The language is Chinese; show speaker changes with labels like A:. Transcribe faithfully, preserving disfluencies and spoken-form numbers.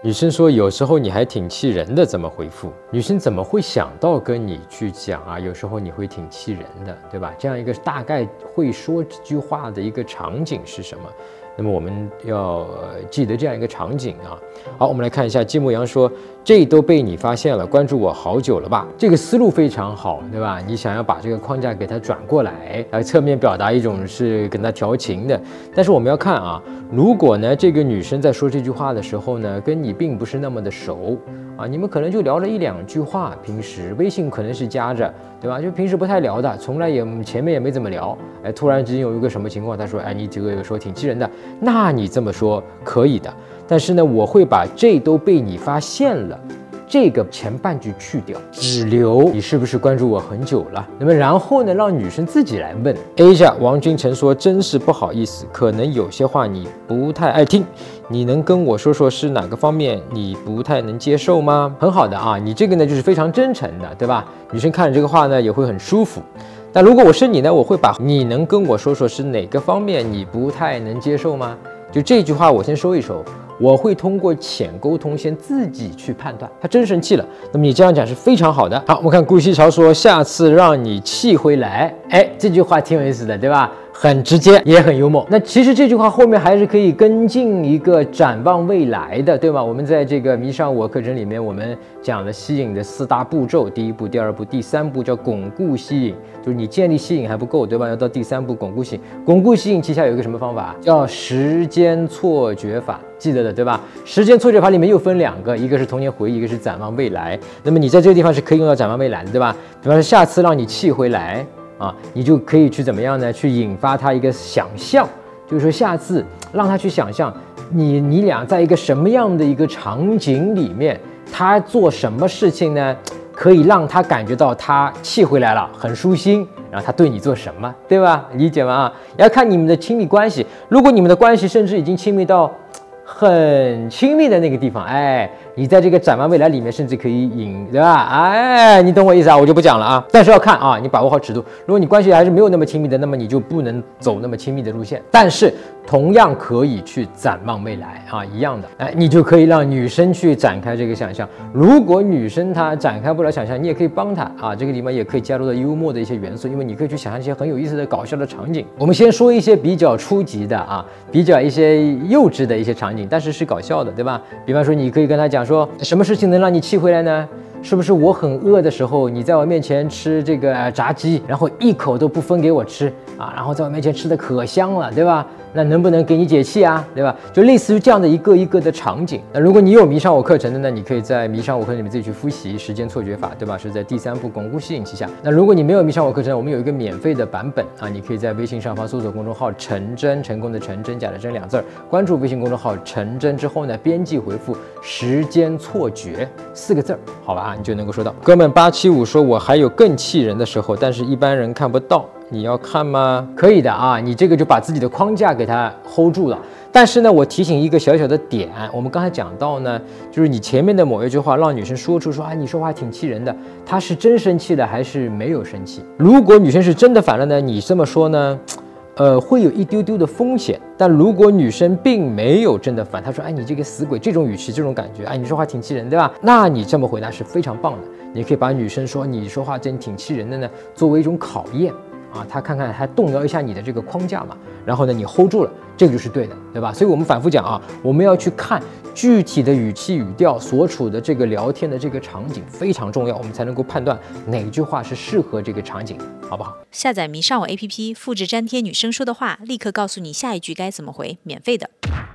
A: 女生说有时候你还挺气人的，怎么回复？女生怎么会想到跟你去讲啊？有时候你会挺气人的，对吧？这样一个大概会说这句话的一个场景是什么？那么我们要记得这样一个场景啊。好，我们来看一下，季牧阳说：“这都被你发现了，关注我好久了吧？”这个思路非常好，对吧？你想要把这个框架给它转过来，来侧面表达一种是跟他调情的。但是我们要看啊，如果呢这个女生在说这句话的时候呢，跟你并不是那么的熟啊，你们可能就聊了一两句话，平时微信可能是加着，对吧？就平时不太聊的，从来也前面也没怎么聊。哎，突然之间有一个什么情况，他说：“哎，你这个有时候挺气人的。”那你这么说可以的，但是呢，我会把这都被你发现了这个前半句去掉，只留你是不是关注我很久了？那么然后呢，让女生自己来问。A 下王君成说：“真是不好意思，可能有些话你不太爱听，你能跟我说说是哪个方面你不太能接受吗？”很好的啊，你这个呢就是非常真诚的，对吧？女生看着这个话呢也会很舒服。但如果我是你呢，我会把你能跟我说说是哪个方面你不太能接受吗？就这句话我先收一收，我会通过浅沟通先自己去判断他真生气了。那么你这样讲是非常好的。好，我们看顾西潮说：“下次让你气回来。”哎，这句话挺有意思的，对吧？很直接，也很幽默。那其实这句话后面还是可以跟进一个展望未来的，对吧？我们在这个迷上我课程里面，我们讲了吸引的四大步骤，第一步、第二步、第三步叫巩固吸引，就是你建立吸引还不够，对吧？要到第三步巩固吸引。巩固吸引旗下有一个什么方法？叫时间错觉法，记得的，对吧？时间错觉法里面又分两个，一个是童年回忆，一个是展望未来。那么你在这个地方是可以用到展望未来的，对吧？比方说下次让你气回来。啊，你就可以去怎么样呢？去引发他一个想象，就是说下次让他去想象你你俩在一个什么样的一个场景里面，他做什么事情呢，可以让他感觉到他气回来了，很舒心，然后他对你做什么，对吧？理解吗？啊，要看你们的亲密关系。如果你们的关系甚至已经亲密到很亲密的那个地方，哎，你在这个展望未来里面甚至可以引，对吧？哎，你懂我意思啊？我就不讲了啊。但是要看啊，你把握好尺度。如果你关系还是没有那么亲密的，那么你就不能走那么亲密的路线。但是同样可以去展望未来啊，一样的。哎，你就可以让女生去展开这个想象。如果女生她展开不了想象，你也可以帮她啊。这个里面也可以加入到幽默的一些元素，因为你可以去想象一些很有意思的搞笑的场景。我们先说一些比较初级的啊，比较一些幼稚的一些场景。但是是搞笑的，对吧？比方说，你可以跟他讲说，什么事情能让你气回来呢？是不是我很饿的时候，你在我面前吃这个炸鸡，然后一口都不分给我吃啊，然后在我面前吃的可香了，对吧？那能不能给你解气啊？对吧？就类似于这样的一个一个的场景。那如果你有迷上我课程的呢，你可以在迷上我课程里面自己去复习时间错觉法，对吧？是在第三步巩固吸引旗下。那如果你没有迷上我课程，我们有一个免费的版本啊，你可以在微信上方搜索公众号陈真，成功的陈，真假的真两字，关注微信公众号陈真之后呢，编辑回复时间错觉四个字，好吧？你就能够收到。哥们八七五说，我还有更气人的时候，但是一般人看不到。你要看吗？可以的啊，你这个就把自己的框架给它 hold 住了。但是呢，我提醒一个小小的点，我们刚才讲到呢，就是你前面的某一句话让女生说出说啊，你说话挺气人的，她是真生气的还是没有生气？如果女生是真的烦了呢，你这么说呢，呃，会有一丢丢的风险。但如果女生并没有真的烦，她说哎，你这个死鬼，这种语气，这种感觉，哎，你说话挺气人，对吧？那你这么回答是非常棒的。你可以把女生说你说话真挺气人的呢，作为一种考验。啊，他看看还动摇一下你的这个框架嘛，然后呢，你 hold 住了，这个就是对的，对吧？所以我们反复讲啊，我们要去看具体的语气语调所处的这个聊天的这个场景非常重要，我们才能够判断哪句话是适合这个场景，好不好？
B: 下载迷上我 A P P， 复制粘贴女生说的话，立刻告诉你下一句该怎么回，免费的。